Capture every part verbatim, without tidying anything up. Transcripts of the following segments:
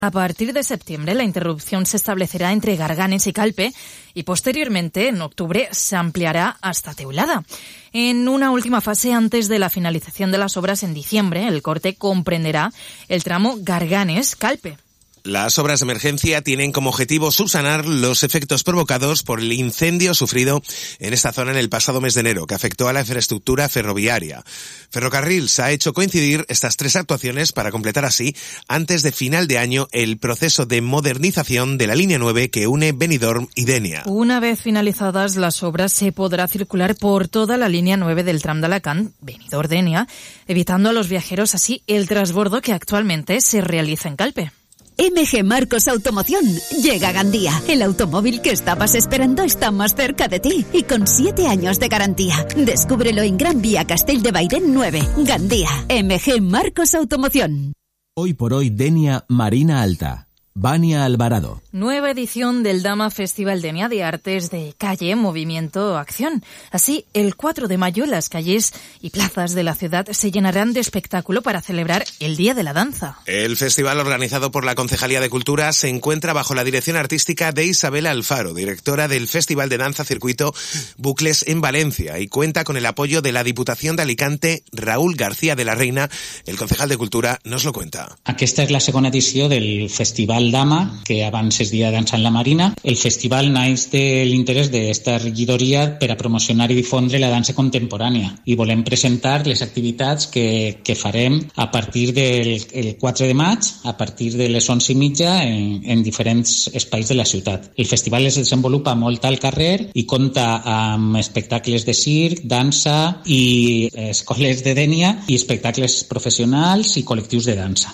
A partir de septiembre, la interrupción se establecerá entre Garganes y Calpe y posteriormente, en octubre, se ampliará hasta Teulada. En una última fase, antes de la finalización de las obras en diciembre, el corte comprenderá el tramo Garganes-Calpe. Las obras de emergencia tienen como objetivo subsanar los efectos provocados por el incendio sufrido en esta zona en el pasado mes de enero, que afectó a la infraestructura ferroviaria. Ferrocarrils ha hecho coincidir estas tres actuaciones para completar así, antes de final de año, el proceso de modernización de la línea nueve que une Benidorm y Denia. Una vez finalizadas las obras, se podrá circular por toda la línea nueve del tram de Alacant, Benidorm-Denia, evitando a los viajeros así el transbordo que actualmente se realiza en Calpe. M G Marcos Automoción llega a Gandía. El automóvil que estabas esperando está más cerca de ti y con siete años de garantía. Descúbrelo en Gran Vía Castell de Bairén nueve, Gandía. M G Marcos Automoción. Hoy por hoy Denia Marina Alta. Vania Alvarado. Nueva edición del Dama Festival Denia de Artes de Calle, Movimiento, Acción. Así, el cuatro de mayo las calles y plazas de la ciudad se llenarán de espectáculo para celebrar el Día de la Danza. El festival, organizado por la Concejalía de Cultura, se encuentra bajo la dirección artística de Isabel Alfaro, directora del Festival de Danza Circuito Bucles en Valencia, y cuenta con el apoyo de la Diputación de Alicante. Raúl García de la Reina, el concejal de Cultura, nos lo cuenta. Aquesta és la segona edició del Festival Dama, que abans es dia Dansa en la Marina. El festival naix de l'interès d'esta regidoria per a promocionar i difondre la dansa contemporània i volem presentar les activitats que, que farem a partir del el quatre de maig, a partir de les onze i mitja en, en diferents espais de la ciutat. El festival es desenvolupa molt al carrer i compta amb espectacles de circ, dansa i escoles de Denia i espectacles professionals i col·lectius de dansa.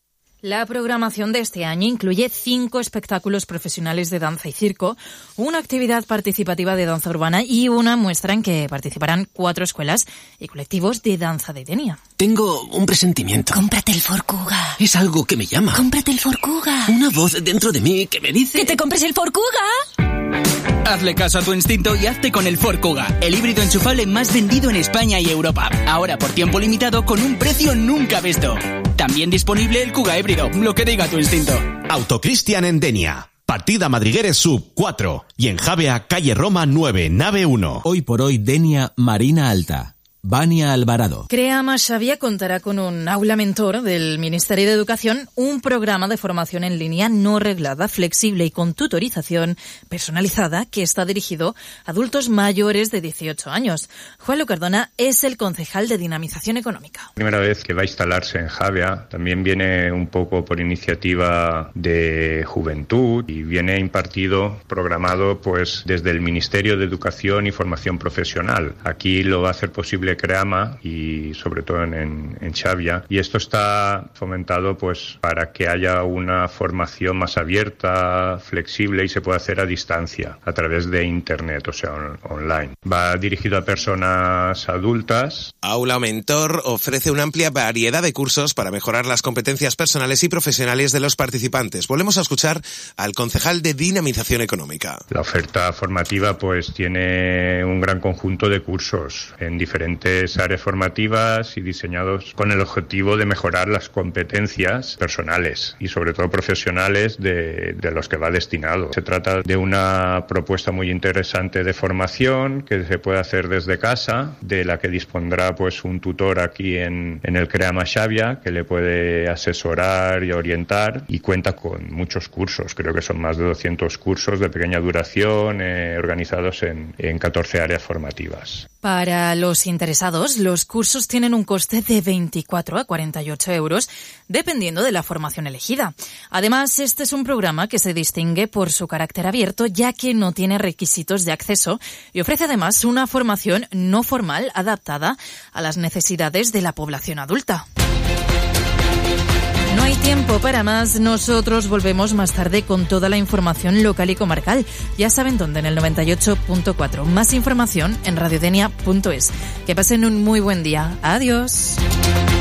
La programación de este año incluye cinco espectáculos profesionales de danza y circo, una actividad participativa de danza urbana y una muestra en que participarán cuatro escuelas y colectivos de danza de Denia. Tengo un presentimiento. Cómprate el Ford Kuga. Es algo que me llama. Cómprate el Ford Kuga. Una voz dentro de mí que me dice... ¡Que te compres el Ford Kuga! Hazle caso a tu instinto y hazte con el Ford Kuga, el híbrido enchufable más vendido en España y Europa. Ahora por tiempo limitado con un precio nunca visto. También disponible el Kuga híbrido, lo que diga tu instinto. Autocristian en Denia. Partida Madrigueres Sub cuatro y en Javea, calle Roma nueve, nave uno. Hoy por hoy Denia Marina Alta. Vania Alvarado. Creama Xavia contará con un aula mentor del Ministerio de Educación, un programa de formación en línea no reglada, flexible y con tutorización personalizada que está dirigido a adultos mayores de dieciocho años. Juan Lu Cardona es el concejal de Dinamización Económica. Primera vez que va a instalarse en Javea, también viene un poco por iniciativa de Juventud y viene impartido, programado pues desde el Ministerio de Educación y Formación Profesional. Aquí lo va a hacer posible Creama y sobre todo en, en, en Xavia, y esto está fomentado pues para que haya una formación más abierta, flexible y se pueda hacer a distancia a través de internet, o sea, on, online. Va dirigido a personas adultas. Aula Mentor ofrece una amplia variedad de cursos para mejorar las competencias personales y profesionales de los participantes. Volvemos a escuchar al concejal de Dinamización Económica. La oferta formativa pues tiene un gran conjunto de cursos en diferentes áreas formativas y diseñados con el objetivo de mejorar las competencias personales y sobre todo profesionales de, de los que va destinado. Se trata de una propuesta muy interesante de formación que se puede hacer desde casa, de la que dispondrá pues un tutor aquí en, en el Creama Xavia que le puede asesorar y orientar, y cuenta con muchos cursos, creo que son más de doscientos cursos de pequeña duración eh, organizados en, en catorce áreas formativas. Para los interesados, los cursos tienen un coste de veinticuatro a cuarenta y ocho euros, dependiendo de la formación elegida. Además, este es un programa que se distingue por su carácter abierto, ya que no tiene requisitos de acceso y ofrece además una formación no formal adaptada a las necesidades de la población adulta. No hay tiempo para más. Nosotros volvemos más tarde con toda la información local y comarcal. Ya saben dónde, en el noventa y ocho punto cuatro. Más información en radiodenia punto es. Que pasen un muy buen día. Adiós.